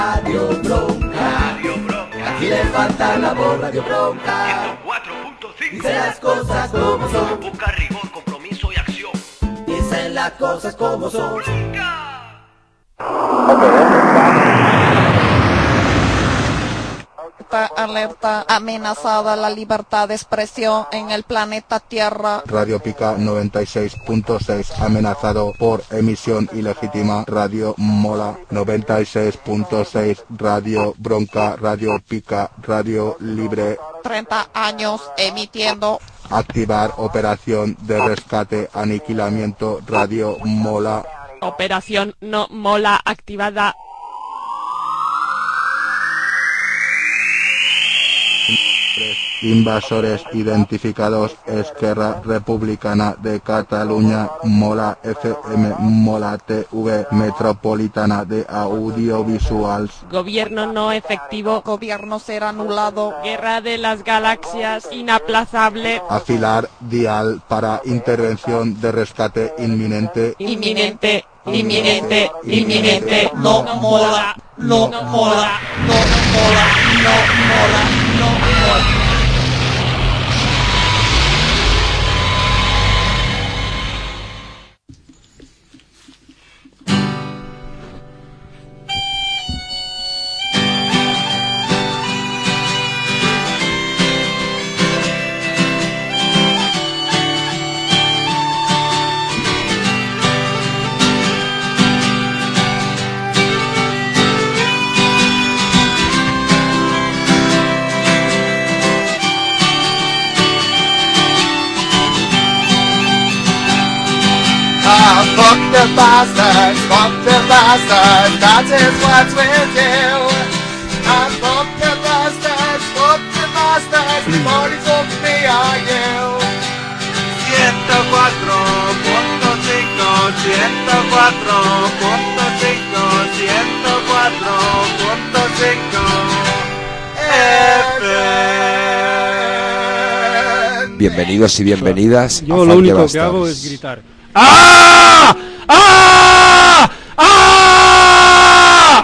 Radio Bronca. Aquí le falta la voz, Radio Bronca. 104.5. Dice las cosas como son. Busca rigor, compromiso y acción. Dice las cosas como son. ¡Bronca! Alerta, amenazada la libertad de expresión en el planeta Tierra. Radio Pica 96.6 amenazado por emisión ilegítima. Radio Mola 96.6. Radio Bronca, Radio Pica, Radio Libre. 30 años emitiendo. Activar operación de rescate, aniquilamiento. Radio Mola. Operación no mola activada. Invasores identificados. Esquerra Republicana de Cataluña, Mola FM, Mola TV, Metropolitana de Audiovisuals. Gobierno no efectivo. Gobierno será anulado. Guerra de las galaxias inaplazable. Afilar dial para intervención de rescate inminente. Inminente, inminente, inminente. No mola, no mola, no mola, no mola, no mola. Fuck the bastards, that is what's with you. Fuck the bastards, the money took me are you. 104.5, 104.5, 104.5 FM. Bienvenidos y bienvenidas. Yo lo único que hago es gritar. ¡Ah! ¡Ah! ¡Ah!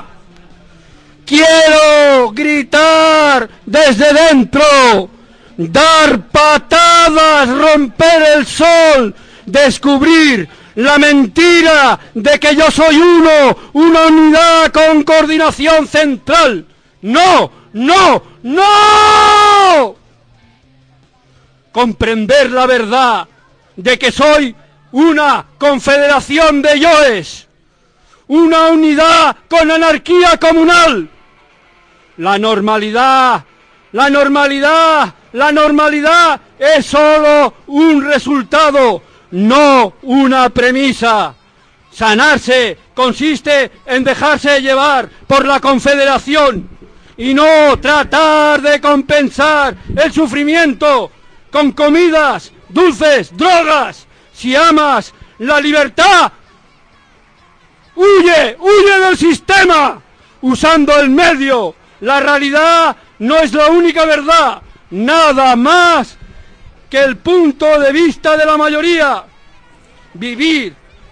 Quiero gritar desde dentro, dar patadas, romper el sol, descubrir la mentira de que yo soy una unidad con coordinación central. ¡No! ¡No! ¡No! Comprender la verdad de que soy una confederación de yoes, una unidad con anarquía comunal. La normalidad es solo un resultado, no una premisa. Sanarse consiste en dejarse llevar por la confederación y no tratar de compensar el sufrimiento con comidas, dulces, drogas. Si amas la libertad, huye del sistema, usando el medio. La realidad no es la única verdad, nada más que el punto de vista de la mayoría. Vivir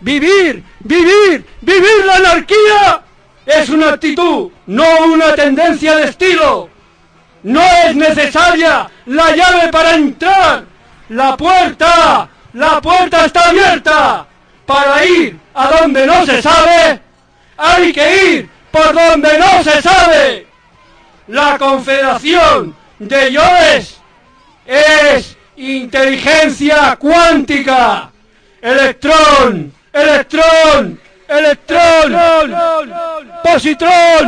la anarquía es una actitud, no una tendencia de estilo. No es necesaria la llave para entrar. La puerta está abierta. Para ir a donde no se sabe, hay que ir por donde no se sabe. La confederación de yoes es inteligencia cuántica. Electrón, positrón.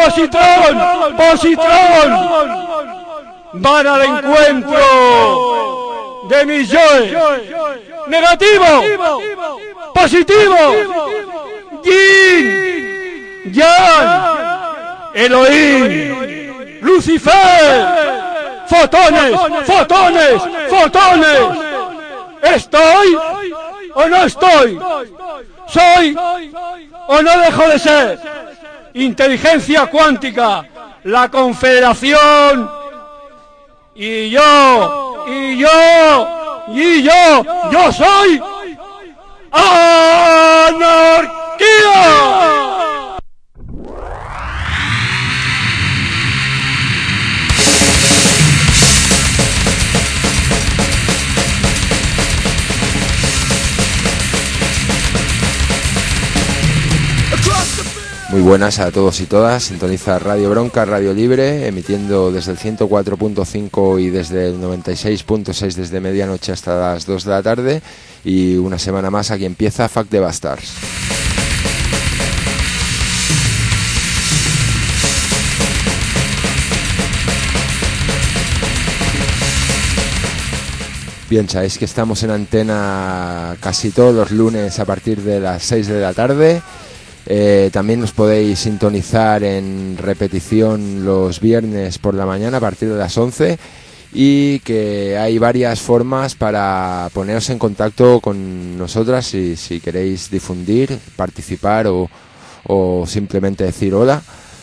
Van al encuentro de mis yoes. Negativo, positivo, yin, yang, Elohim, Lucifer, fotones. ¿Estoy o no estoy? ¿Soy o no dejo de ser? Inteligencia cuántica, la confederación, y yo soy anarquía. buenas a todos y todas. Sintoniza Radio Bronca, Radio Libre, emitiendo desde el 104.5 y desde el 96.6 desde medianoche hasta las 2 de la tarde. Y una semana más aquí empieza Fuck the Bastards. Bien, sabéis que estamos en antena casi todos los lunes a partir de las 6 de la tarde. También nos podéis sintonizar en repetición los viernes por la mañana a partir de las 11, y que hay varias formas para poneros en contacto con nosotras si queréis difundir, participar o simplemente decir hola.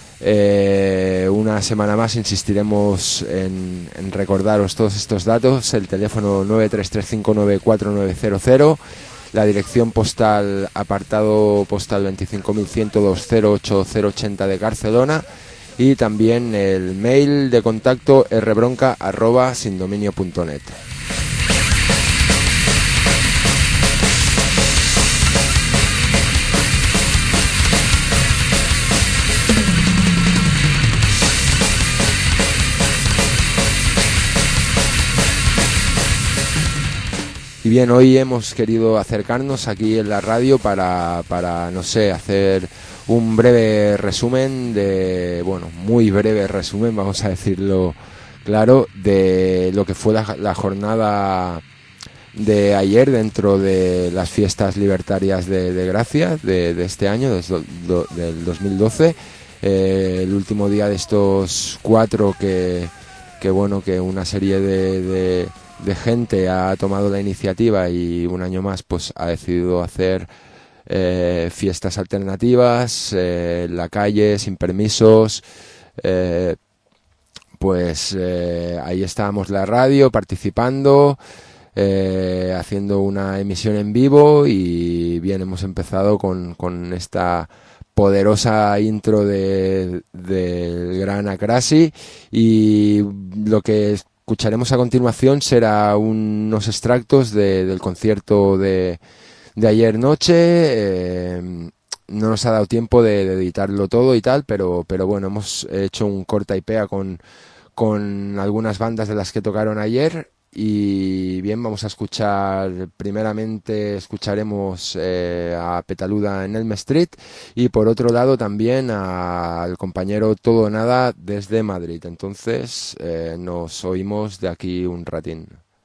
Una semana más insistiremos en recordaros todos estos datos: el teléfono 933594900, la dirección postal, apartado postal 25.102-08080 de Barcelona, y también el mail de contacto rbronca@sindominio.net. Y bien, hoy hemos querido acercarnos aquí en la radio para no sé, hacer un breve resumen muy breve resumen, vamos a decirlo claro, de lo que fue la jornada de ayer dentro de las fiestas libertarias de Gracia de este año, del 2012. El último día de estos 4 que una serie de gente ha tomado la iniciativa y un año más pues ha decidido hacer fiestas alternativas en la calle, sin permisos. Ahí estábamos la radio participando, haciendo una emisión en vivo, y bien, hemos empezado con esta poderosa intro del gran Akrasi, y lo que escucharemos a continuación será unos extractos del concierto de ayer noche. No nos ha dado tiempo de editarlo todo y tal, pero bueno, hemos hecho un corta y pega con algunas bandas de las que tocaron ayer. Y bien, vamos a escuchar, primeramente escucharemos a Petaluda en Elm Street, y por otro lado también al compañero Todo o Nada desde Madrid. Entonces nos oímos de aquí un ratín.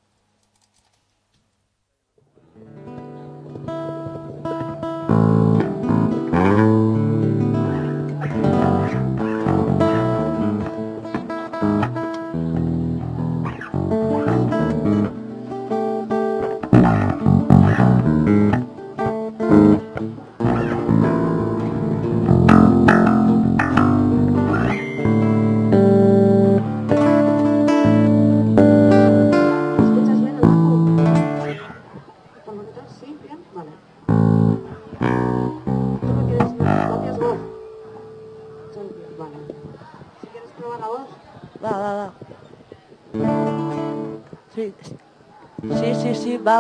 Sí, va,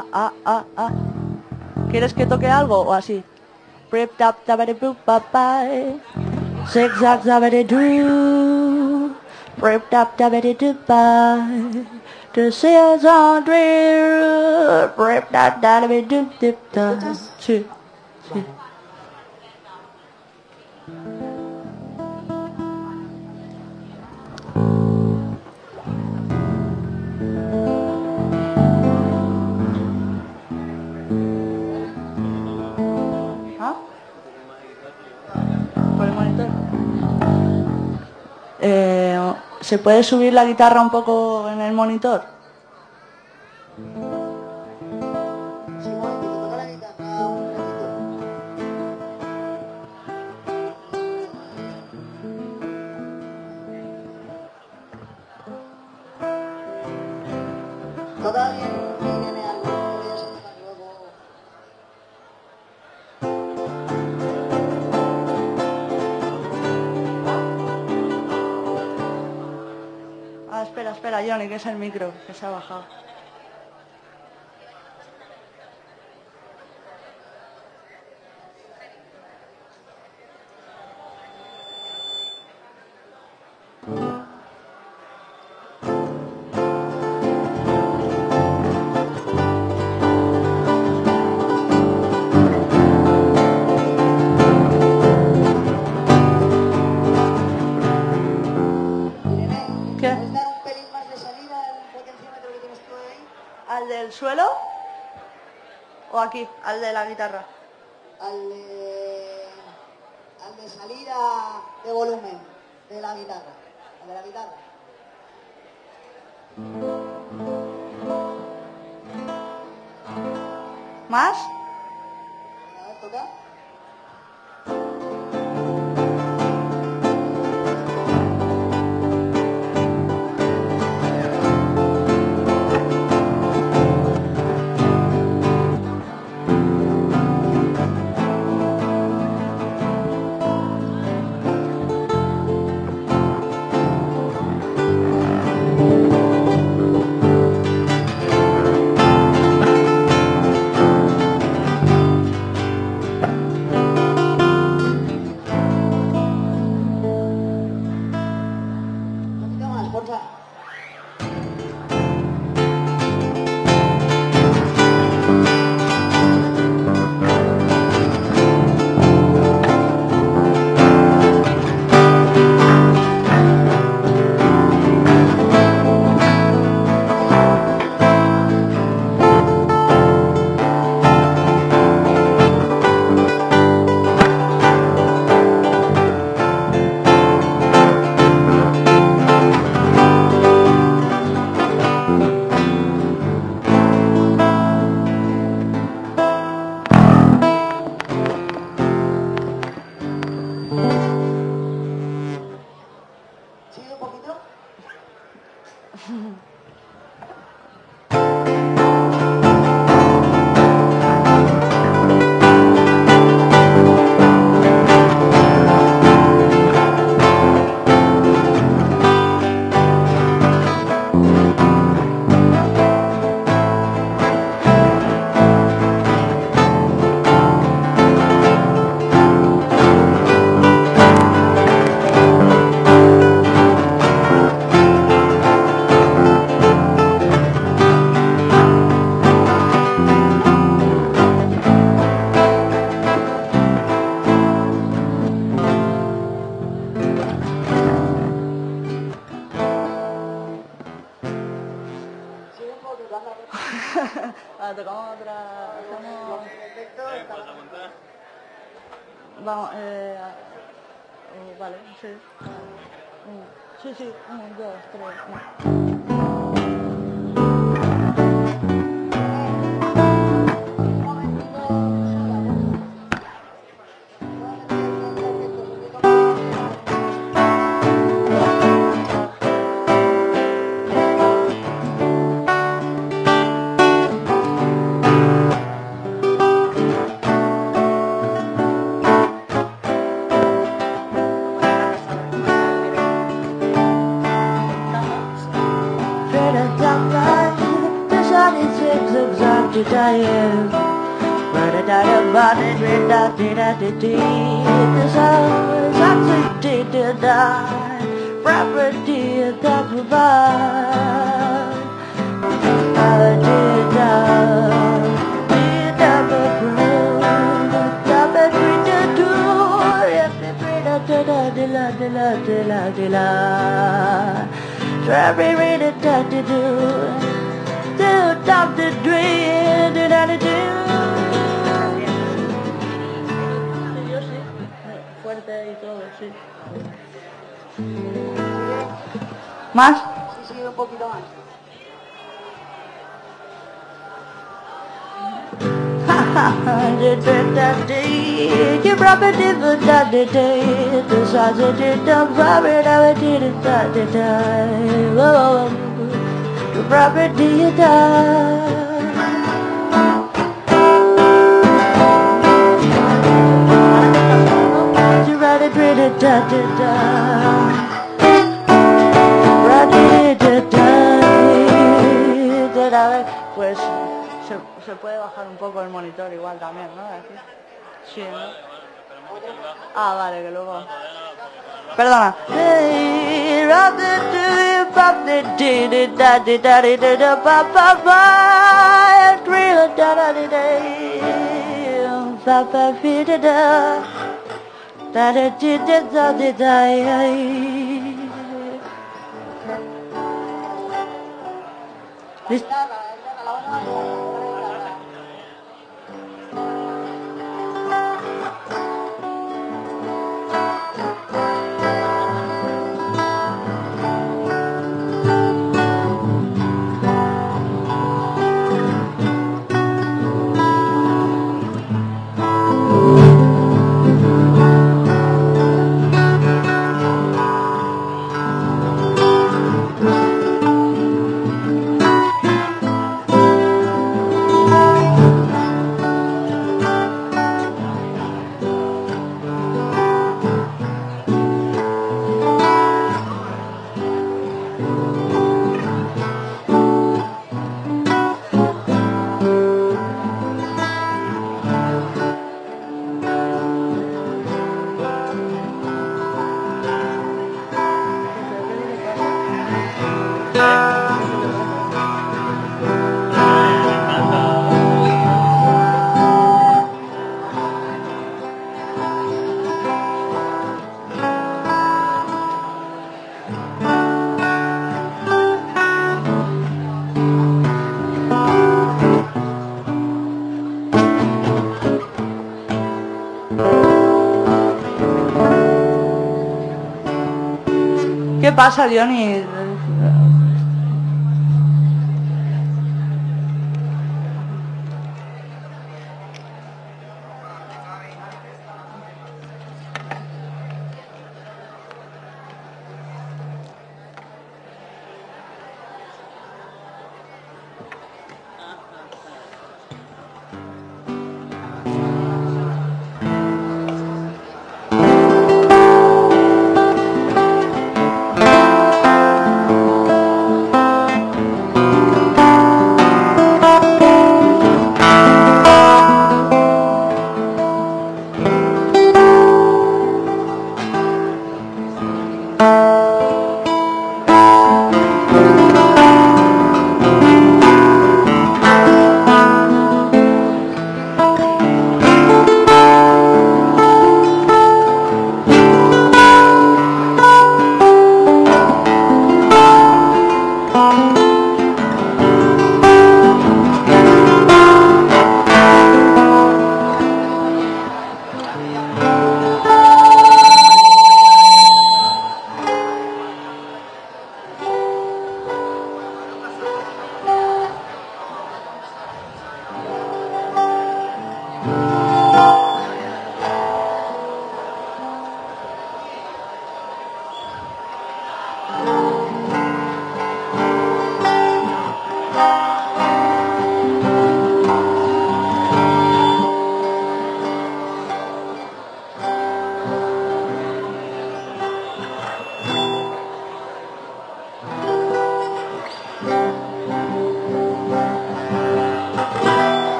¿Quieres que toque algo o así? Prep tap tabere boop bye. Zigzag zabere do. Prep tap tabere do bye. The sails on drill. Prep tap tabere do dip da. Sí. ¿Se puede subir la guitarra un poco en el monitor? Espera, Johnny, que es el micro, que se ha bajado. del suelo o aquí, al de la guitarra? Al de salida de volumen de la guitarra. Al de la guitarra. ¿Más? A ver, toca. Ahora tocamos otra. Vamos, vale, sí. Sí, sí, 1, 2, 3. Fuerte y todo, sí. ¿Más? Sí, sí, un poquito más. Pues se puede bajar un poco el monitor igual también, ¿no? Aquí. Sí, ¿no? Ah, vale, que luego... Perdona. La guitarra, ¿Qué pasa, Johnny?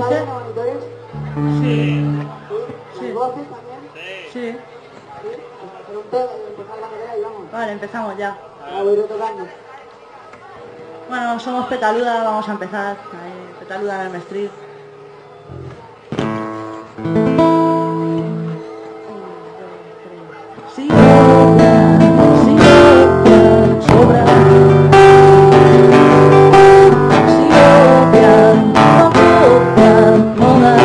¿Qué? monitores? Sí. ¿Y voces también? Sí. Hacer un tema y empezar la carrera y vamos. Vale, empezamos ya. Ahora voy retocando. Bueno, somos Petaluda, vamos a empezar. Ahí, Petaluda en el Mestrid. Sí, sobra. Si odian, no copian, no dan.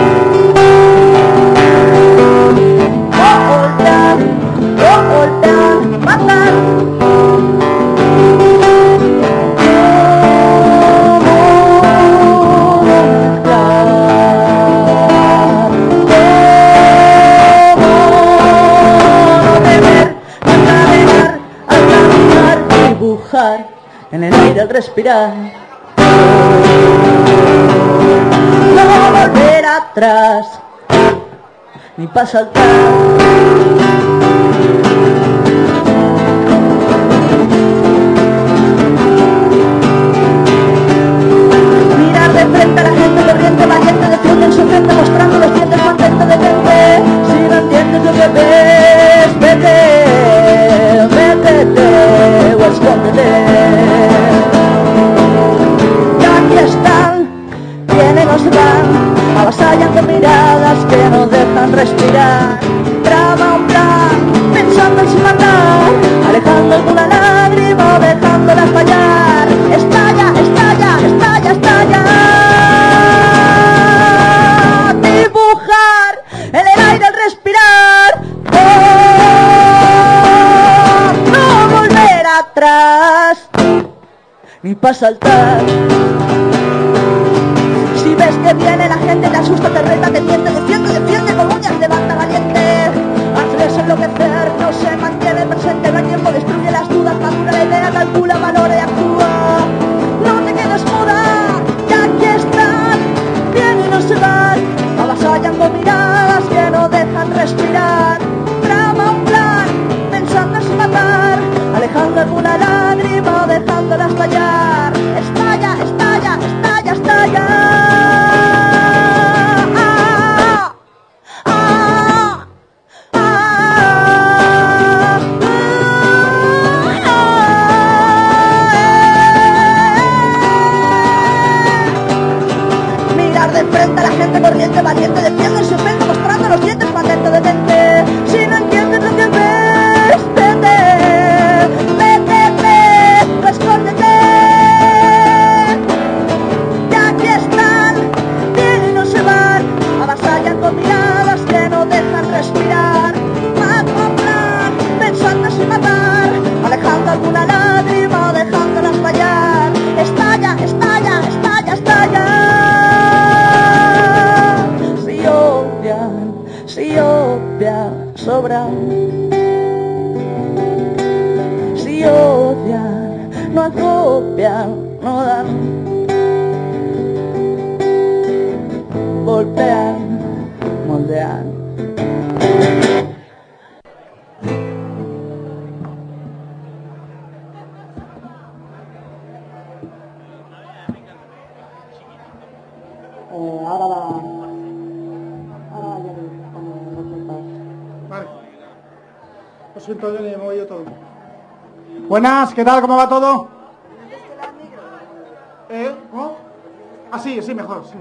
Golpean, matan. En el aire al respirar, no volver atrás ni para saltar. Mirar de frente a la gente corriente, valiente, defiende en su frente, mostrando los dientes, contento de verte. Si no entiendes lo que ves, vete, vete o escóndete. Vienen o se van, avasallan con miradas que no dejan respirar. Trama un plan, pensando en su matar, alejando alguna lágrima o dejándola fallar. Estalla, estalla, estalla, estalla. Dibujar en el aire al respirar. Oh, no volver atrás ni para saltar. Si ves que viene la gente, te asusta, te reta, te miente, defiende, defiende, con uñas levanta valiente. Hazles enloquecer, no se mantiene presente, no hay tiempo, destruye las dudas, madura la idea, calcula, valora y actúa. No te quedes muda, ya aquí están, vienen o se van, avasallan con miradas que no dejan respirar. Trama un plan, pensando en su matar, alejando alguna lágrima o dejándola estallar. Estalla, estalla, estalla, estalla. Corriente, valiente, defiende su frente, mostrando los dientes, patente, detente. Si no entiendes lo que ves, vete, vete, vete, escóndete. Ya aquí están, vienen y no se van, avasallan con miradas que no dejan respirar. Matan plan, pensando sin matar, alejando alguna lágrima o dejándolas fallar. Estalla, estalla, estalla, estalla. Si odian, sobran. Si odian, no acopian, no dan. Golpean, moldean. Lo siento, Johnny, me voy yo todo. Buenas, ¿qué tal? ¿Cómo va todo? ¿Cómo? Ah, sí, mejor, sí.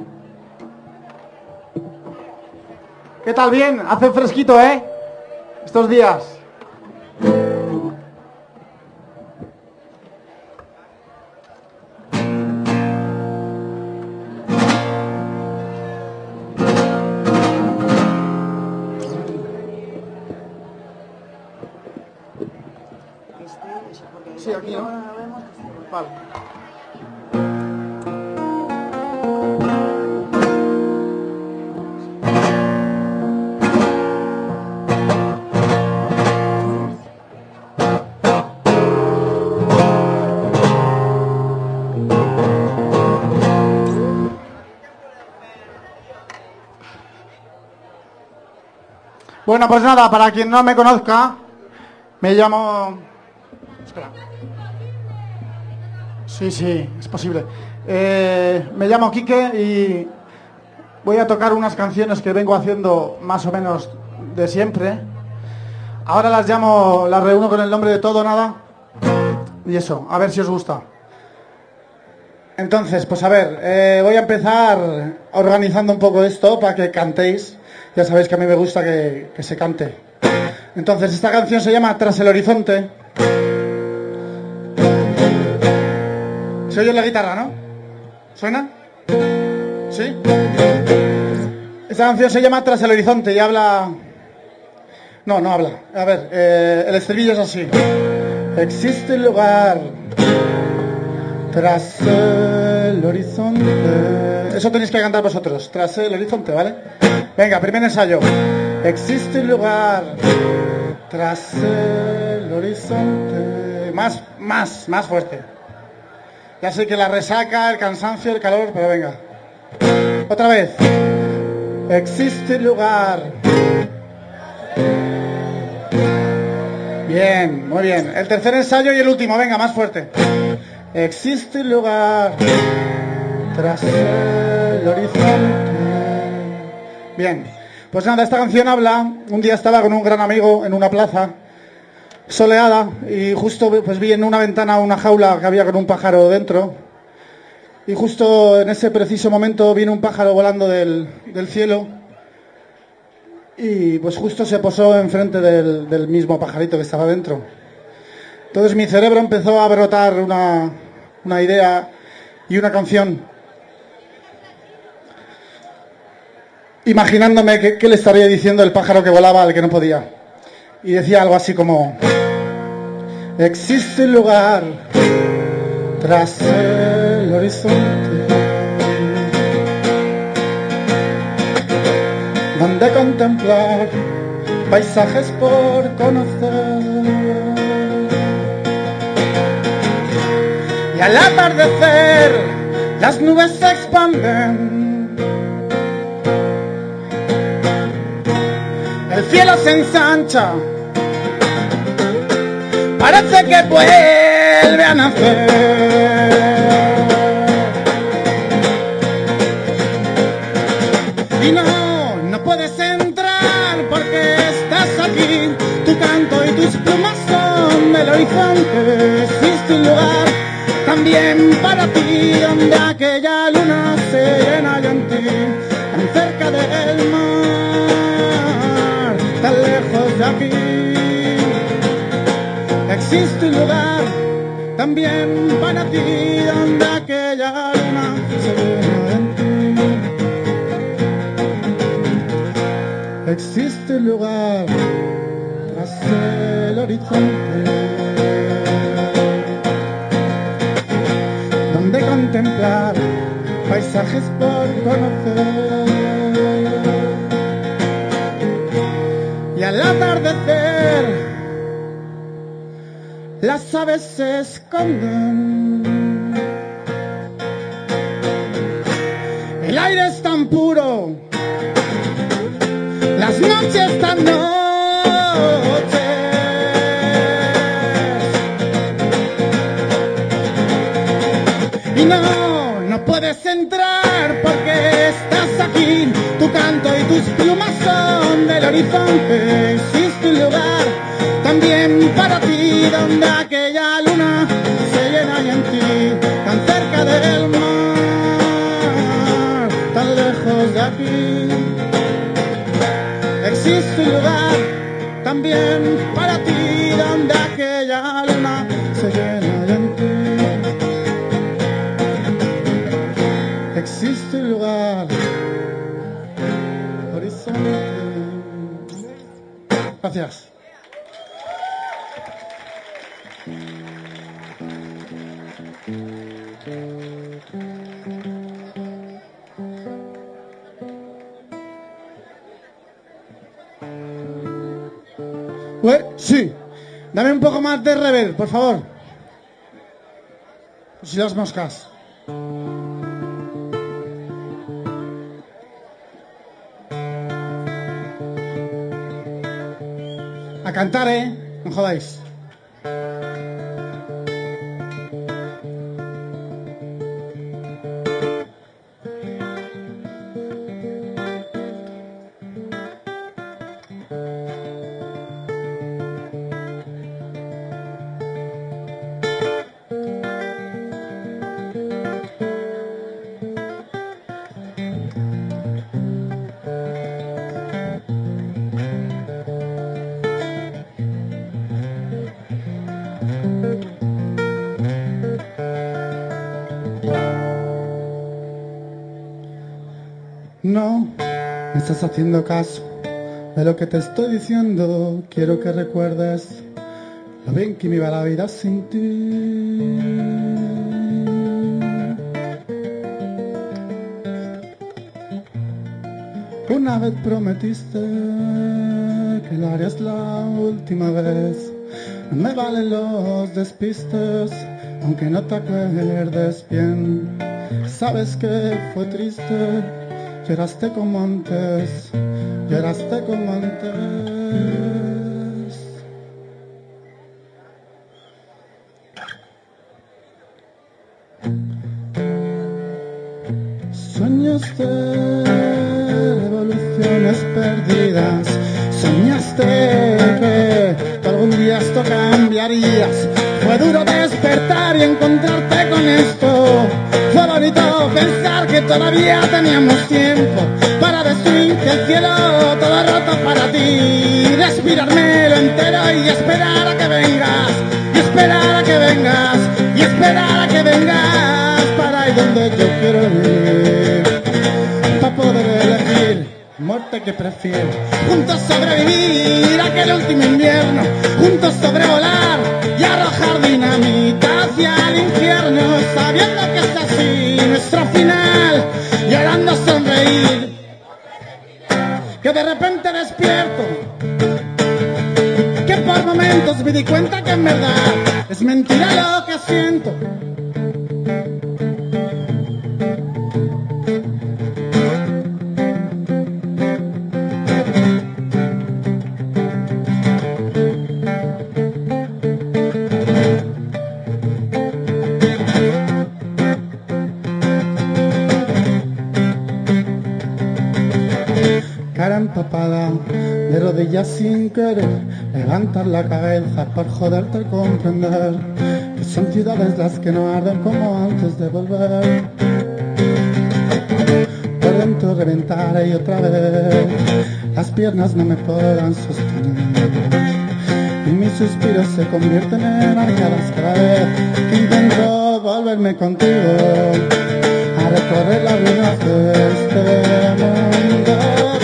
¿Qué tal? Bien, hace fresquito, estos días. Sí, aquí, ¿no? Vale. Bueno, pues nada, para quien no me conozca, me llamo... Espera. Sí, es posible. Me llamo Quique voy a tocar unas canciones que vengo haciendo más o menos de siempre. Ahora las reúno con el nombre de Todo o Nada. Y eso, a ver si os gusta. Entonces, pues a ver, voy a empezar organizando un poco esto para que cantéis. Ya sabéis que a mí me gusta que se cante. Entonces, esta canción se llama Tras el Horizonte. Se oye la guitarra, ¿no? ¿Suena? ¿Sí? Esta canción se llama Tras el Horizonte y habla... No habla. A ver, el estribillo es así. Existe un lugar tras el horizonte. Eso tenéis que cantar vosotros. Tras el horizonte, ¿vale? Venga, primer ensayo. Existe un lugar tras el horizonte. Más fuerte. Ya sé que la resaca, el cansancio, el calor, pero venga. Otra vez. Existe un lugar. Bien, muy bien. El tercer ensayo y el último, venga, más fuerte. Existe un lugar tras el horizonte. Bien, pues nada, esta canción habla. Un día estaba con un gran amigo en una plaza soleada y justo pues vi en una ventana una jaula que había con un pájaro dentro. Y justo en ese preciso momento vino un pájaro volando del cielo. Y pues justo se posó enfrente del mismo pajarito que estaba dentro. Entonces mi cerebro empezó a brotar una idea y una canción, imaginándome qué le estaría diciendo el pájaro que volaba al que no podía. Y decía algo así como: existe un lugar tras el horizonte donde contemplar paisajes por conocer. Y al atardecer las nubes se expanden, el cielo se ensancha, parece que vuelve a nacer. Y no puedes entrar porque estás aquí. Tu canto y tus plumas son del horizonte. Existe un lugar también para ti, donde aquella luna se llena ya en ti, tan cerca del mar, tan lejos de aquí. Existe un lugar también para ti, donde aquella luna se llena en ti. Existe un lugar tras el horizonte donde contemplar paisajes por conocer. Y al atardecer las aves se esconden, el aire es tan puro, las noches tan noches. Y no puedes entrar porque estás aquí. Tu canto y tus plumas son del horizonte. Existe un lugar también para ti, donde aquella luna se llena ya en ti, tan cerca del mar, tan lejos de aquí. Existe un lugar también para ti, donde aquella luna se llena ya en ti. Existe un lugar, horizonte. Gracias. Sí, dame un poco más de reverb, por favor. Si las moscas. A cantar, no jodáis. No me estás haciendo caso de lo que te estoy diciendo. Quiero que recuerdes lo bien que me iba la vida sin ti. Una vez prometiste que lo harías la última vez. No me valen los despistes, aunque no te acuerdes bien. Sabes que fue triste, lloraste como antes, lloraste como antes. Sueños de revoluciones perdidas, soñaste que tú algún día esto cambiarías. Fue duro despertar y encontrarte con esto. Fue bonito pensar que todavía teníamos tiempo para destruir el cielo todo roto para ti. Respirármelo entero y esperar a que vengas, y esperar a que vengas, y esperar a que vengas para ir donde yo quiero ir, para poder elegir muerte que prefiero. Juntos sobrevivir aquel último invierno, juntos sobrevolar y arrojar dinamita hacia el infierno, sabiendo que es así nuestro final, llorando sonreír, que de repente despierto, que por momentos me di cuenta que en verdad es mentira lo que siento. Cara empapada, de rodillas sin querer, levantar la cabeza por joderte y comprender que son ciudades las que no arden como antes de volver. Por dentro reventar y otra vez, las piernas no me podrán sostener, y mis suspiros se convierten en arcadas cada vez que intento volverme contigo a recorrer las ruinas de este mundo.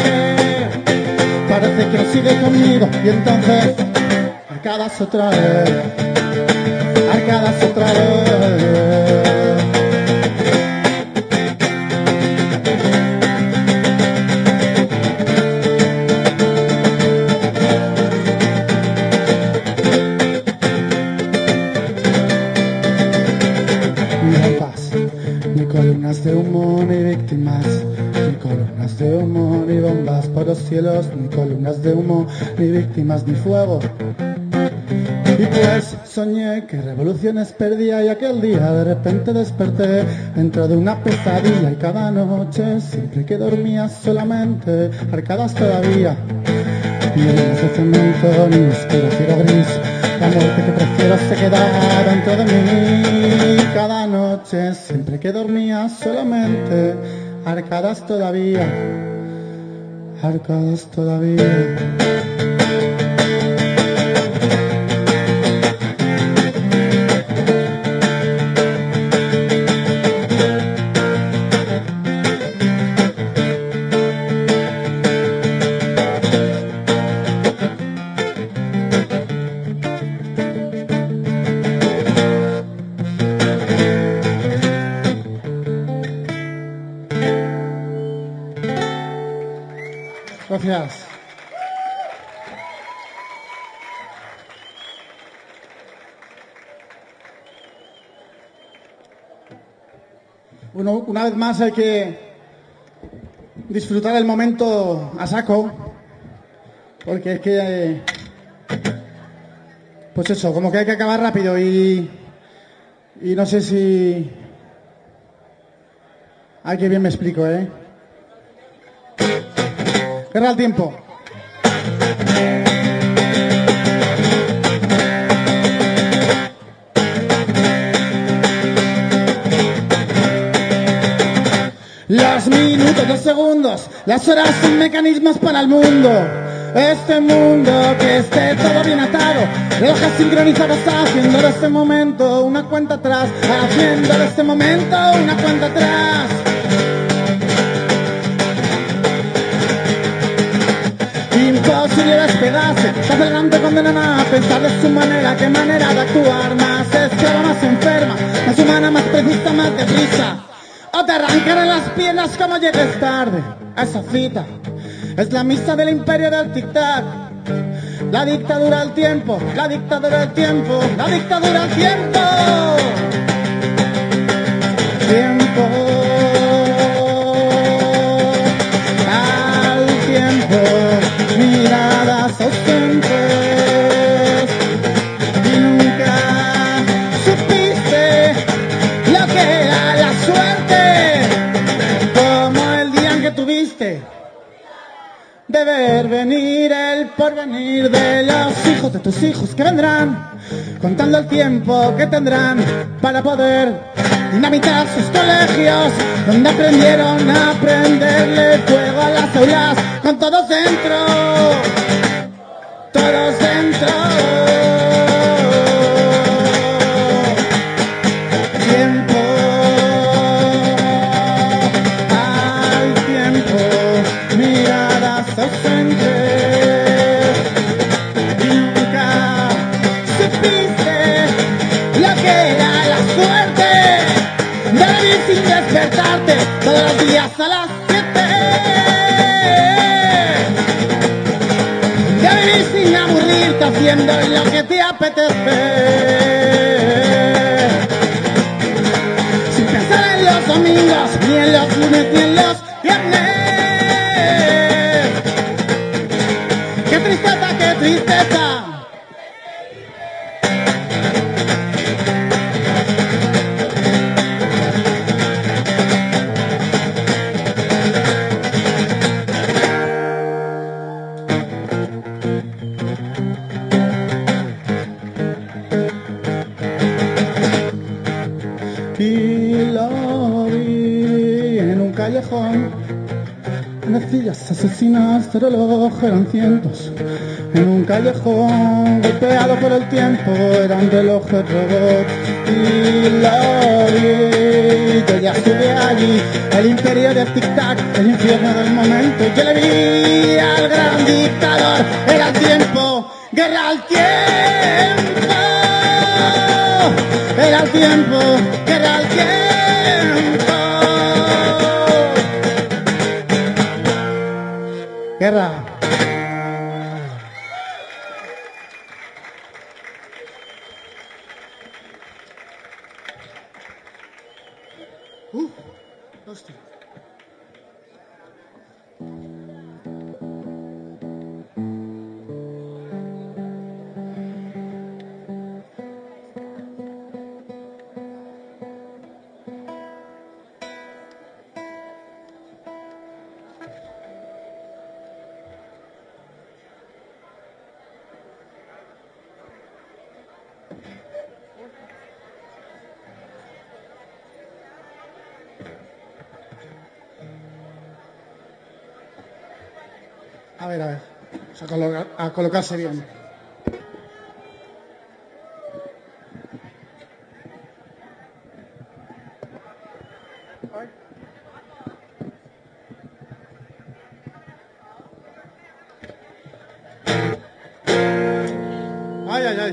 Parece que no sigue conmigo y entonces arcadas otra vez, arcadas otra vez. Ni paz, ni columnas de humo, ni víctimas, ni columnas de humo, ni bombas por los cielos, ni columnas de humo, ni víctimas, ni fuego. Y pues soñé que revoluciones perdía y aquel día de repente desperté dentro de una pesadilla y cada noche siempre que dormía solamente arcadas todavía. Ni líneas de cemento, ni oscuro cielo gris, la muerte que prefiero se queda dentro de mí. Cada noche siempre que dormía solamente arcadas todavía, arcadas todavía. Gracias. Bueno, una vez más hay que disfrutar el momento a saco, porque es que, pues eso, como que hay que acabar rápido y no sé si... Ay, qué bien me explico, ¿eh? Guerra al tiempo. Los minutos, los segundos, las horas son mecanismos para el mundo. Este mundo que esté todo bien atado, relojes sincronizados haciendo de este momento una cuenta atrás, haciendo de este momento una cuenta atrás. quedarse, se adelante condenan a pensar de su manera, qué manera de actuar, más esclava, más enferma, más humana, más precisa, más deprisa. O te arrancarán las piernas como llegues tarde a esa cita. Es la misa del imperio del tic-tac. La dictadura del tiempo, la dictadura del tiempo, la dictadura del tiempo. Tiempo. Al tiempo. Miradas ausentes. Y nunca supiste lo que era la suerte. Como el día en que tuviste de ver venir el porvenir de los hijos de tus hijos que vendrán, contando el tiempo que tendrán para poder dinamitar sus colegios, donde aprendieron a prenderle fuego a las aulas, con todos dentro, todos dentro. Tiempo. Al tiempo. Miradas ausentes y nunca supiste lo que era la suerte de vivir sin despertarte todos los días a las 7, de vivir sin aburrirte haciendo lo que te apetece, sin pensar en los domingos, ni en los lunes, ni en los viernes. ¡Qué tristeza, qué tristeza! Y lo vi en un callejón. Nacillas asesinas de reloj eran cientos. En un callejón golpeado por el tiempo eran relojes robots. Y lo vi, yo ya estuve allí. El imperio del tic-tac, el infierno del momento. Yo le vi al gran dictador. Era el tiempo, guerra al tiempo. Era el tiempo, guerra al tiempo. Guerra. Hostia. A ver. A colocarse bien. Ay.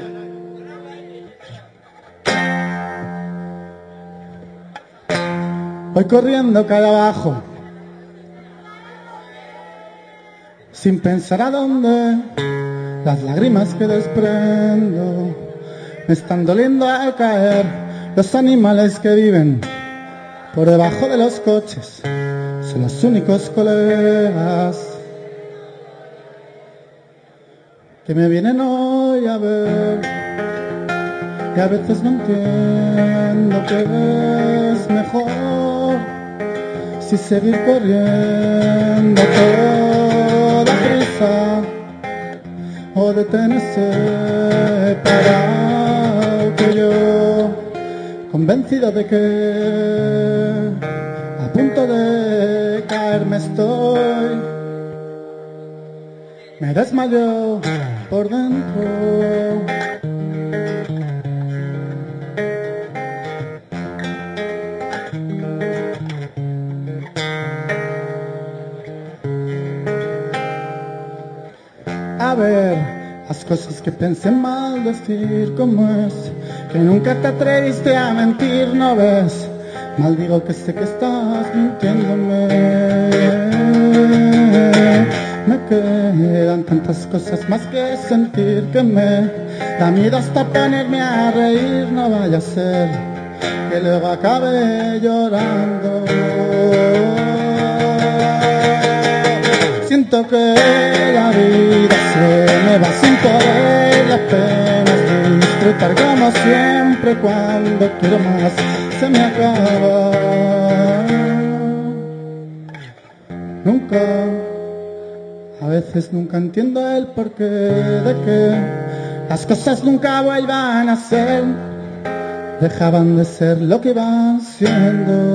Voy corriendo cara abajo, sin pensar a dónde. Las lágrimas que desprendo me están doliendo al caer. Los animales que viven por debajo de los coches son los únicos colegas que me vienen hoy a ver. Y a veces no entiendo que es mejor si seguir corriendo toda prisa o detenerse para que yo, convencido de que a punto de caerme estoy, me desmayo por dentro. saber las cosas que pensé mal decir, como es que nunca te atreviste a mentir, ¿no ves? Maldigo que sé que estás mintiéndome. Me quedan tantas cosas más que sentir que me da miedo hasta ponerme a reír. No vaya a ser que luego acabe llorando. Siento que la vida se me va sin poder las penas disfrutar como siempre. Cuando quiero más se me acaba. Nunca, a veces nunca entiendo el porqué de que las cosas nunca vuelvan a ser, dejaban de ser lo que iban siendo.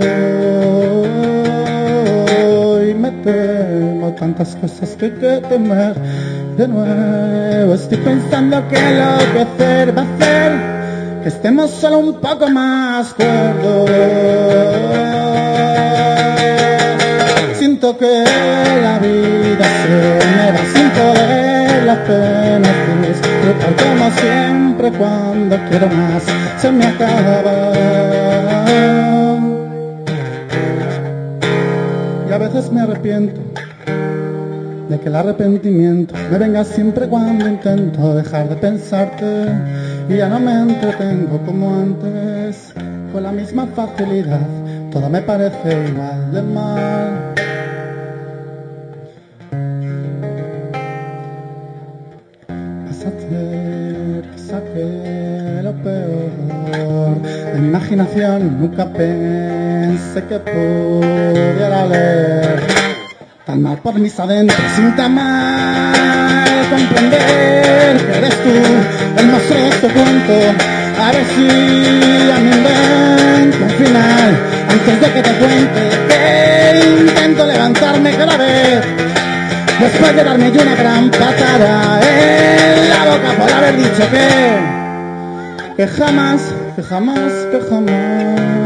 Y me temo tantas cosas que hay que temer. De nuevo estoy pensando que enloquecer va a hacer que estemos solo un poco más cuerdos. Siento que la vida se me va sin poder las penas disfrutar como siempre. Cuando quiero más se me acaba. Y a veces me arrepiento de que el arrepentimiento me venga siempre cuando intento dejar de pensarte. Y ya no me entretengo como antes, con la misma facilidad, todo me parece igual de mal. Vas a hacer que saque lo peor de mi imaginación. Nunca pensé que pudiera leer tan mal por mis adentros, sin tan mal comprender que eres tú el monstruo de este cuento. A ver si ya me invento un final antes de que te cuente que intento levantarme cada vez después de darme yo una gran patada en la boca por haber dicho que jamás, que jamás, que jamás.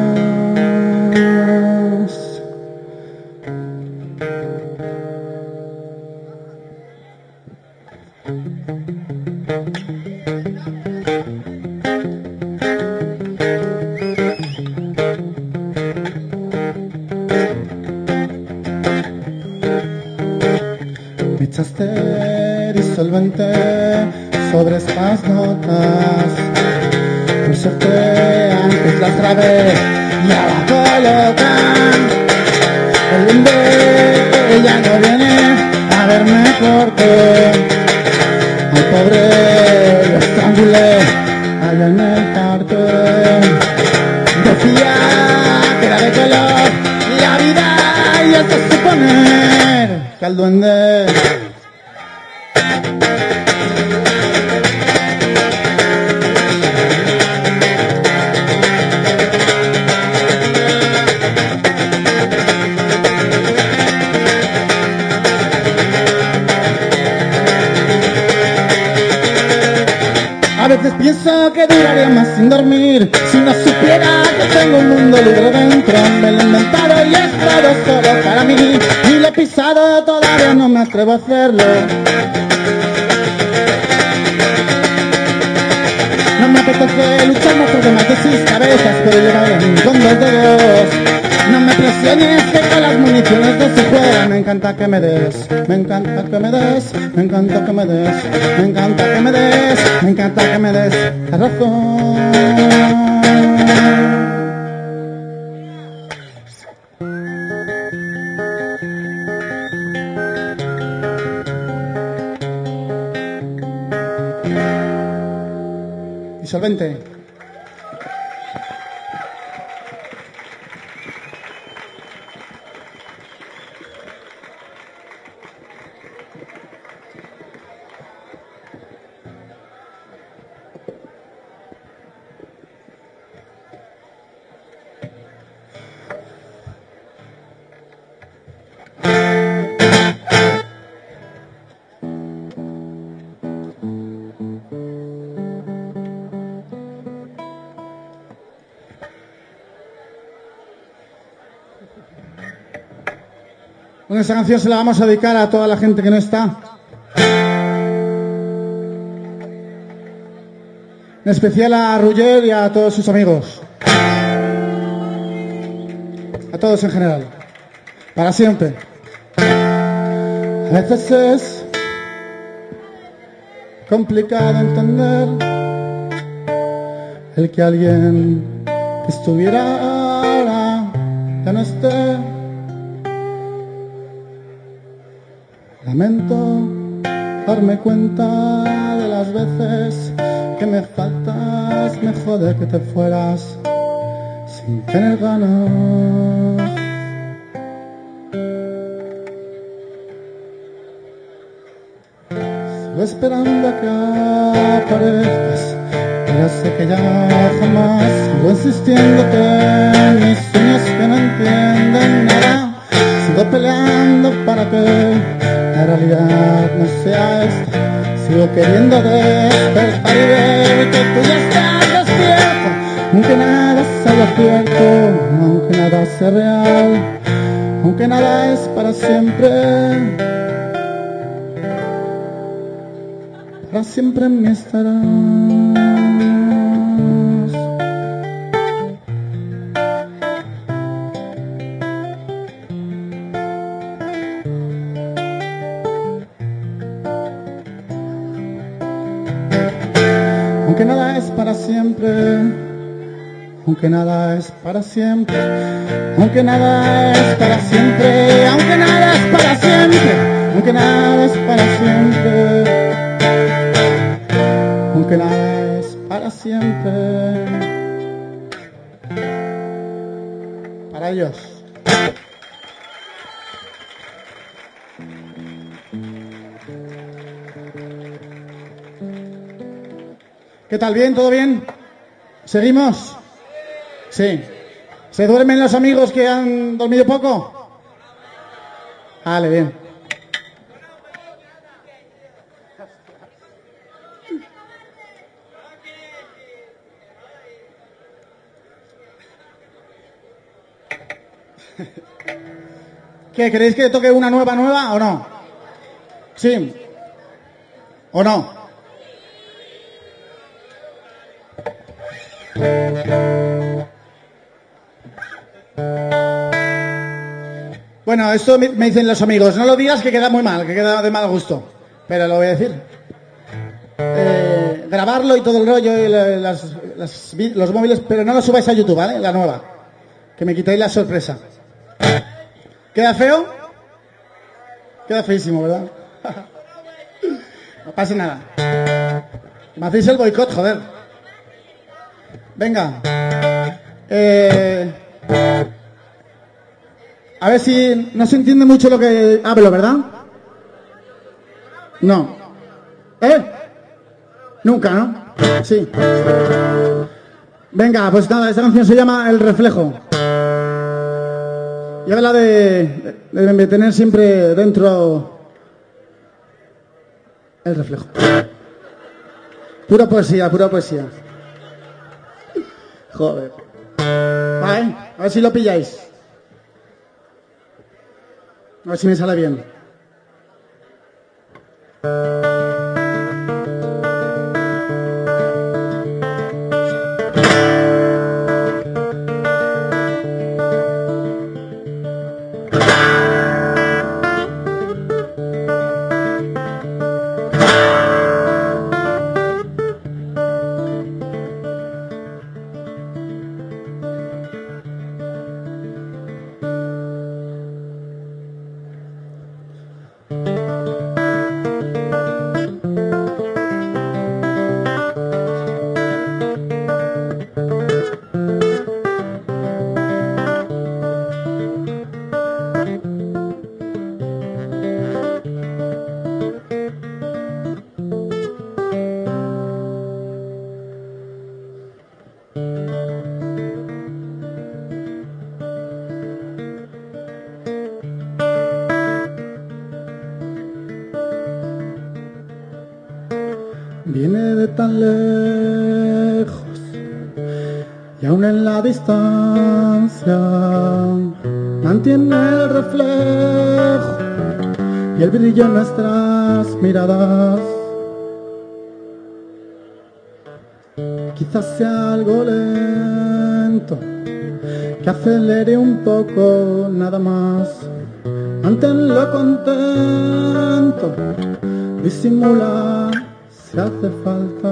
Me echaste disolvente sobre estas notas, por suerte antes las grabé y ahora colocan el duende ya no viene a verme porque al pobre lo estrangulé allá en el parque. Decía que era de color la vida y es de suponer que al duende a veces pienso que duraría más sin dormir si no supiera que tengo un mundo libre dentro. Me lo he inventado y he estado solo para mí y lo he pisado, todavía no me atrevo a hacerlo. No me apetece luchar más por más de 6 cabezas, pero llevar con 2 dedos. No me presiones que con las municiones no se juega. Me encanta que me des, me encanta que me des, me encanta que me des, me encanta que me des, me encanta que me des la razón. 20. Bueno, esta canción se la vamos a dedicar a toda la gente que no está. En especial a Roger y a todos sus amigos. A todos en general. Para siempre. A veces es complicado entender el que alguien que estuviera ahora ya no esté. Lamento darme cuenta de las veces que me faltas, me jode que te fueras sin tener ganas. Sigo esperando a que aparezcas, pero sé que ya jamás. Sigo insistiendo que mis sueños que no entienden nada. Sigo peleando para que la realidad no sea esta. Sigo queriendo despertar y ver que tú ya estás despierto. Aunque nada sea cierto, aunque nada sea real, aunque nada es para siempre, para siempre en mí estarás. Aunque nada es para siempre, aunque nada es para siempre, aunque nada es para siempre, aunque nada es para siempre, aunque nada es para siempre, aunque nada es para siempre, para ellos. ¿Qué tal? ¿Bien? ¿Todo bien? ¿Seguimos? Sí. ¿Se duermen los amigos que han dormido poco? Vale, bien. ¿Qué? ¿Queréis que toque una nueva o no? ¿Sí? ¿O no? Bueno, esto me dicen los amigos, no lo digas que queda muy mal, que queda de mal gusto, pero lo voy a decir. Grabarlo y todo el rollo y los móviles, pero no lo subáis a YouTube, ¿vale? La nueva, que me quitéis la sorpresa. ¿Queda feo? Queda feísimo, ¿verdad? No pasa nada. Me hacéis el boicot, joder. Venga. A ver si no se entiende mucho lo que hablo, ¿verdad? No. Nunca, ¿no? Sí. Venga, pues nada, esta canción se llama El Reflejo. Y habla de tener siempre dentro el reflejo. Pura poesía, pura poesía. Joder. Vale, a ver si lo pilláis. A ver si me sale bien. Viene de tan lejos y aún en la distancia mantiene el reflejo y el brillo en nuestras miradas. quizás sea algo lento, que acelere un poco nada más. Manténlo contento, disimula si hace falta.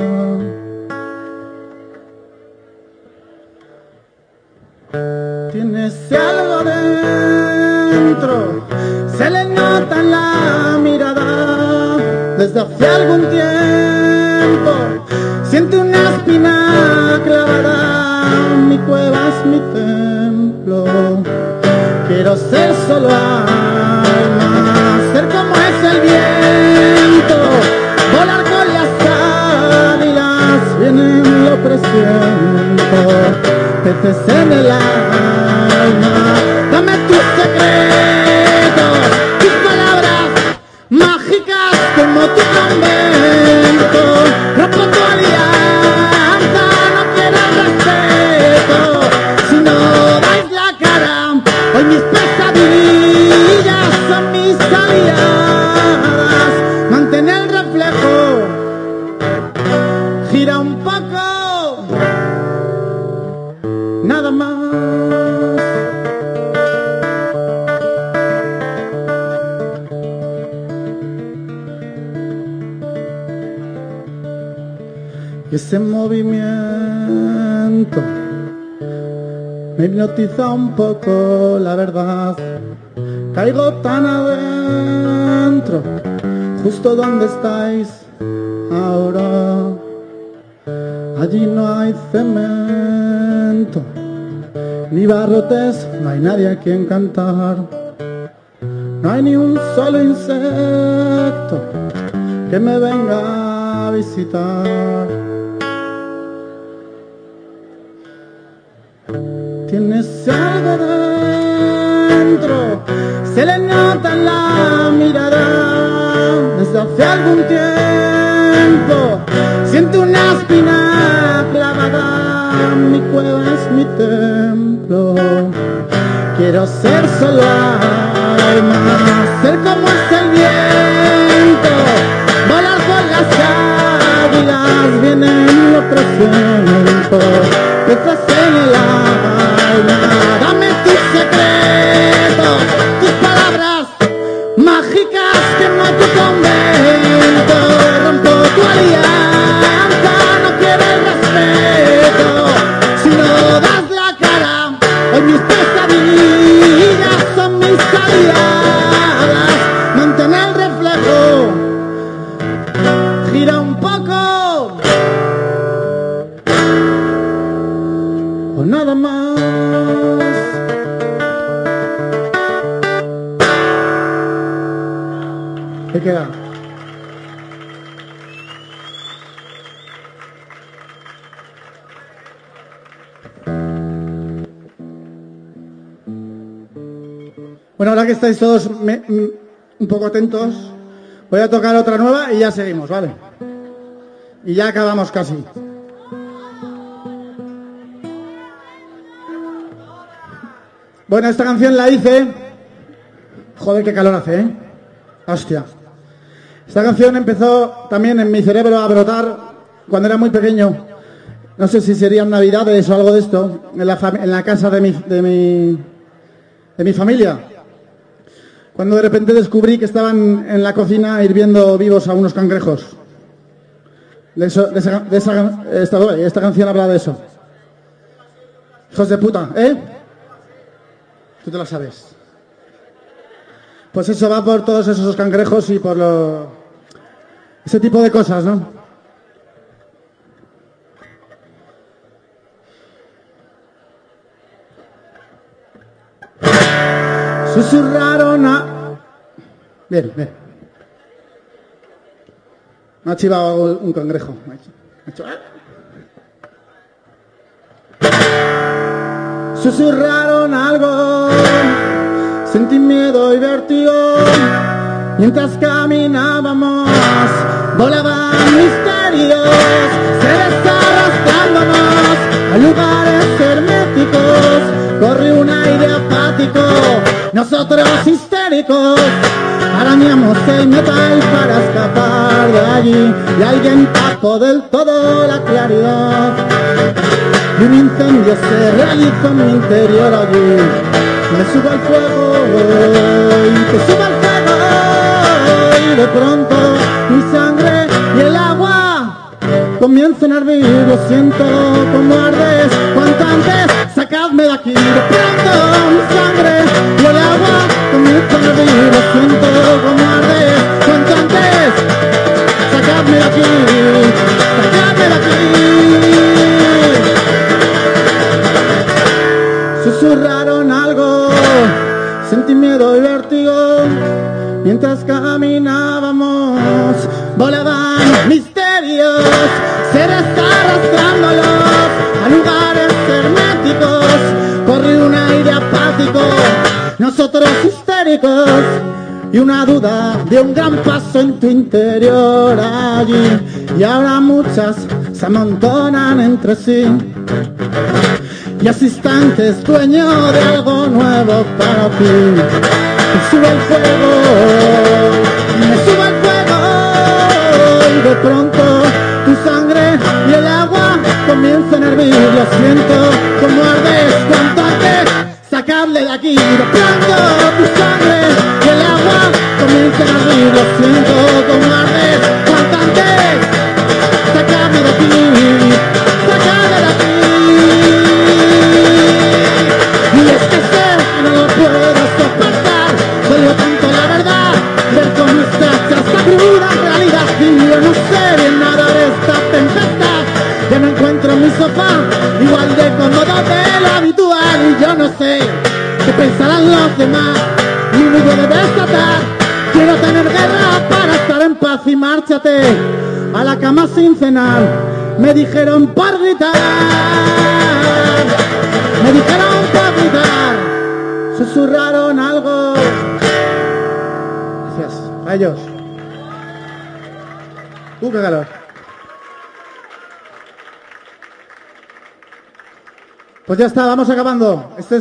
Tienes algo dentro, se le nota en la mirada desde hace algún tiempo. Siente una espina clavada, mi cueva es mi templo. Quiero ser solo alma, ser como es el viento, volar con las águilas, vienen lo presiento, peces en el alma. Dame tus secretos, tus palabras mágicas como tu convento. Rompo tu alianza, no quiero respeto. Si no dais la cara, hoy mis pesadillas son mis aliadas. Mantén el reflejo, gira un poco, nada más. Y ese movimiento me hipnotiza un poco, la verdad. Caigo tan adentro, justo donde estáis ahora. Allí no hay cemento, ni barrotes, no hay nadie a quien cantar. No hay ni un solo insecto que me venga a visitar. Tienes algo dentro, se le nota en la mirada desde hace algún tiempo. Siento una espina clavada, mi cueva es mi templo. Quiero ser solo alma, ser como es el viento, volar con las águilas, vienen lo presiento, peces en el alma. Dame tus secretos, tus palabras mágicas que no tu convento. Rompo tu alianza, no quiero el respeto. Si no das la cara, hoy mis pesadillas son mis aliadas. Mantén el reflejo, gira un poco, o nada más. ¿Qué queda? Bueno, ahora que estáis todos un poco atentos, voy a tocar otra nueva y ya seguimos, ¿vale? Y ya acabamos casi. Bueno, esta canción la hice... Joder, qué calor hace, ¿eh? Hostia. Esta canción empezó también en mi cerebro a brotar cuando era muy pequeño. No sé si serían Navidades o algo de esto, en la casa de mi familia. Cuando de repente descubrí que estaban en la cocina hirviendo vivos a unos cangrejos. Esta canción habla de eso. Hijos de puta, ¿eh? Tú te la sabes. Pues eso va por todos esos cangrejos y por ese tipo de cosas, ¿no? Susurraron a... Bien, bien. Me ha chivado un cangrejo. Me ha hecho... Susurraron algo, sentí miedo y vértigo, mientras caminábamos, volaban misterios, seres arrastrándonos a lugares herméticos, corrió un aire apático, nosotros histéricos, arañamos el metal para escapar de allí y alguien tapó del todo la claridad y un incendio se realizó en mi interior allí. Me subo al fuego y te subo al fuego y de pronto mi sangre y el agua comienzan a hervir. Lo siento como ardes, cuanto antes sacadme de aquí. De pronto mi sangre y el agua comienzan a hervir. Lo siento como ardes, cuanto antes sacadme de aquí, sacadme de aquí. Susurraron algo, sentí miedo y vértigo mientras caminábamos. Volaban misterios, seres arrastrándolos a lugares herméticos. Corrió un aire apático, nosotros histéricos, y una duda de un gran paso en tu interior allí. Y ahora muchas se amontonan entre sí. Y así instantes dueño de algo nuevo para ti. Me sube el fuego, me sube el fuego y de pronto tu sangre y el agua comienzan a hervir. Lo siento como ardes, cuanto antes sacadle de aquí. De pronto tu sangre y el agua comienzan a hervir. Lo siento como ardes, cuanto antes sacadme de aquí, sacadme de aquí. Y es que sé que no lo puedo soportar, duele tanto la verdad, ver cómo estás esta cruda realidad. Y yo no sé bien nada de esta tempestad, ya me encuentro en mi sofá, igual de cómodo de lo habitual. Y yo no sé qué pensarán los demás, ni me puede desatar. Quiero tener guerra para estar en paz y márchate a la cama sin cenar. Me dijeron por gritar, me dijeron por gritar, susurraron algo. Gracias a ellos. Qué calor. Pues ya está, vamos acabando. Esto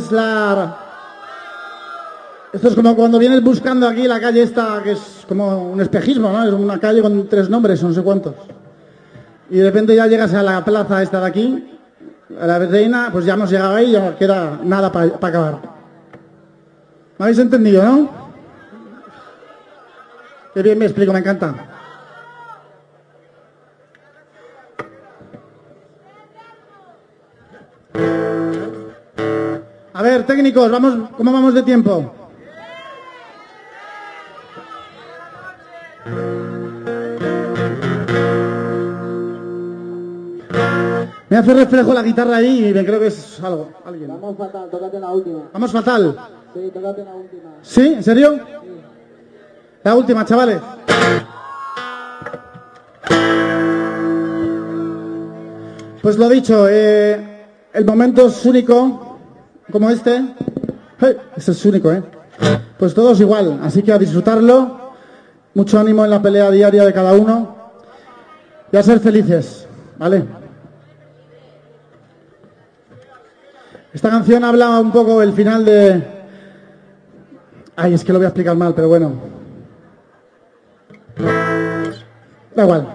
es como cuando vienes buscando aquí la calle esta, que es como un espejismo, ¿no? Es una calle con 3 nombres, no sé cuántos. Y de repente ya llegas a la plaza esta de aquí, a la reina, pues ya hemos llegado ahí y ya queda nada para acabar. ¿Me habéis entendido, no? Qué bien me explico, me encanta. A ver, técnicos, ¿cómo vamos de tiempo? Me hace reflejo la guitarra ahí y me creo que es alguien. Vamos fatal, tócate la última. ¿Vamos fatal? Sí, tócate la última. ¿Sí? ¿En serio? Sí. La última, chavales. Pues lo dicho, el momento es único, como este. ¡Hey! Este es único, ¿eh? Pues todos igual, así que a disfrutarlo. Mucho ánimo en la pelea diaria de cada uno. Y a ser felices, ¿vale? Esta canción habla un poco el final de... Ay, es que lo voy a explicar mal, pero bueno. Da igual.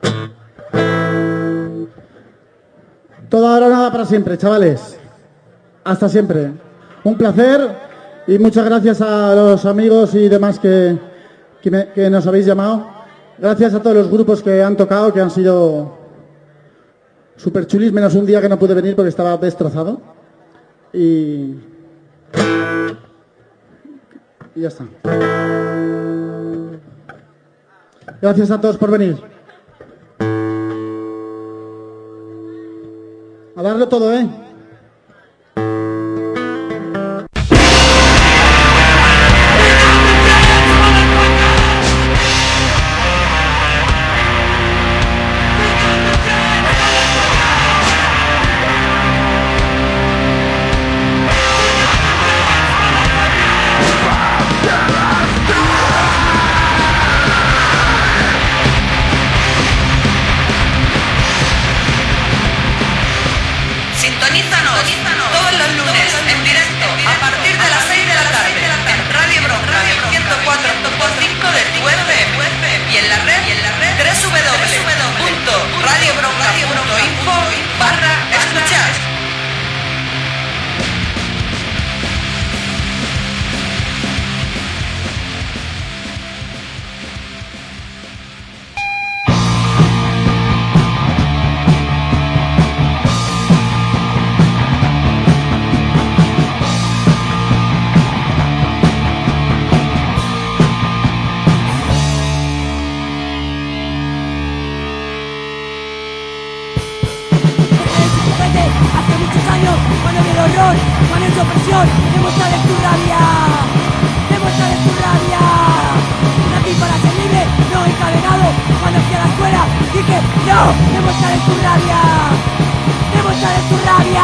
Todo ahora, nada para siempre, chavales. Hasta siempre. Un placer y muchas gracias a los amigos y demás que nos habéis llamado. Gracias a todos los grupos que han tocado, que han sido súper chulis, menos un día que no pude venir porque estaba destrozado. Y ya está. Gracias a todos por venir. A darlo todo, ¿eh? Sintoniza cuando viene el horror, cuando hay opresión, demuéstrale tu rabia, demuéstrale tu rabia. Nací para ser libre, no encadenado. Cuando fui a la escuela dije no, demuéstrale tu rabia, demuéstrale tu rabia.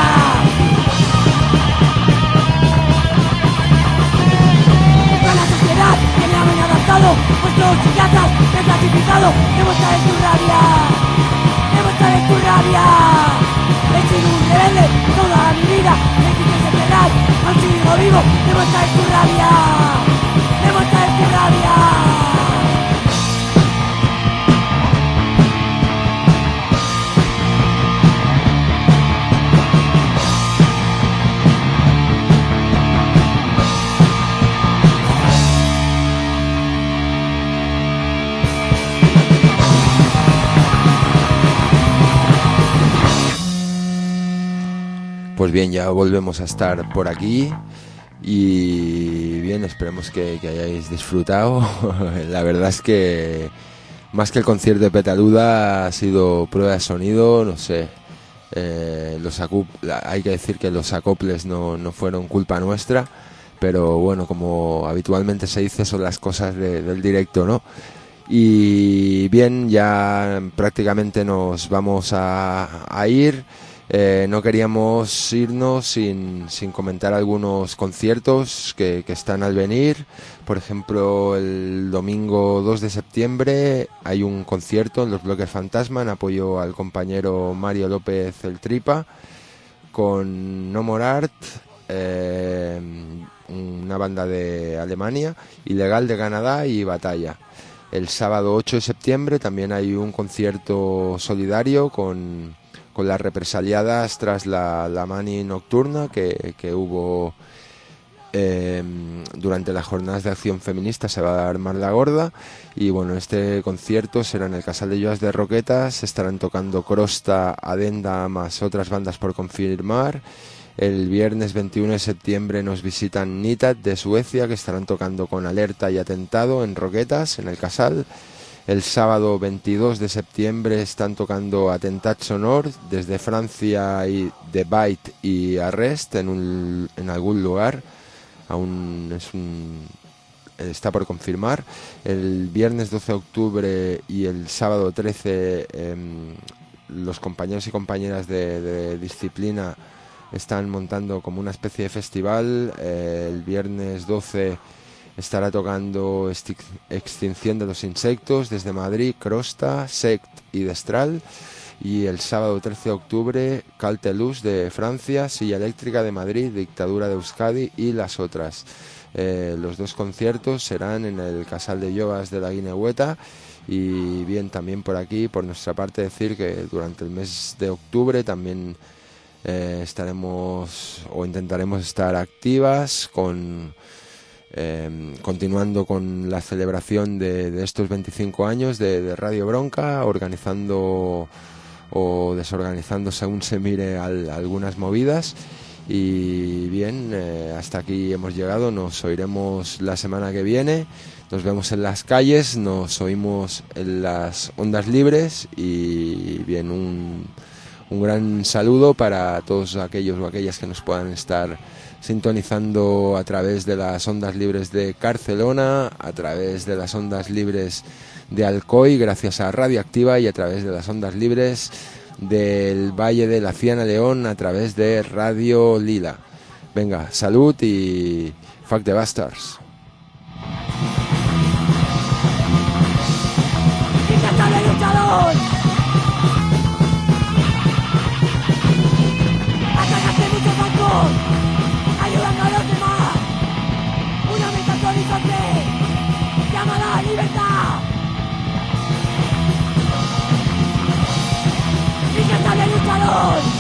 La sociedad que me ha adaptado, vuestros psiquiatras me han clasificado. Demuéstrale tu rabia, demuéstrale tu rabia. He sido un rebelde toda mi vida, me quise enterrar, aún sigo vivo. Demuéstrale tu rabia, demuéstrale tu rabia. Pues bien, ya volvemos a estar por aquí y bien, esperemos que hayáis disfrutado. La verdad es que más que el concierto de Petaluda ha sido prueba de sonido, no sé. Hay que decir que los acoples no fueron culpa nuestra, pero bueno, como habitualmente se dice, son las cosas del directo, ¿no? Y bien, ya prácticamente nos vamos a ir. No queríamos irnos sin comentar algunos conciertos que están al venir. Por ejemplo, el domingo 2 de septiembre hay un concierto en los Bloques Fantasma en apoyo al compañero Mario López el Tripa, con No More Art, una banda de Alemania, Ilegal de Canadá y Batalla. El sábado 8 de septiembre también hay un concierto solidario con las represaliadas tras la mani nocturna que hubo durante las jornadas de acción feminista. Se va a armar la gorda y bueno, este concierto será en el Casal de Lloas de Roquetas. Estarán tocando Crosta, Adenda más otras bandas por confirmar. El viernes 21 de septiembre nos visitan Nitat de Suecia, que estarán tocando con Alerta y Atentado en Roquetas, en el Casal. El sábado 22 de septiembre están tocando Attentat Sonor desde Francia, y The Bite y Arrest en algún lugar. Aún está por confirmar. El viernes 12 de octubre y el sábado 13 los compañeros y compañeras de Disciplina están montando como una especie de festival. El viernes 12 estará tocando Extinción de los Insectos desde Madrid, Crosta, Sect y Destral. Y el sábado 13 de octubre, Caltelus de Francia, Silla Eléctrica de Madrid, Dictadura de Euskadi y las otras. Los dos conciertos serán en el Casal de Lloas de la Guinehueta. Y bien, también por aquí, por nuestra parte, decir que durante el mes de octubre también estaremos o intentaremos estar activas continuando con la celebración de estos 25 años de Radio Bronca, organizando o desorganizando según se mire algunas movidas. Y bien, hasta aquí hemos llegado. Nos oiremos la semana que viene, nos vemos en las calles, nos oímos en las ondas libres. Y bien, un gran saludo para todos aquellos o aquellas que nos puedan estar sintonizando a través de las ondas libres de Barcelona, a través de las ondas libres de Alcoy, gracias a Radioactiva, y a través de las ondas libres del Valle de la Ciana León, a través de Radio Lila. Venga, salud y fuck the bastards. Ayudando a los demás, una meta horizonte, llamada libertad. Incansable luchador.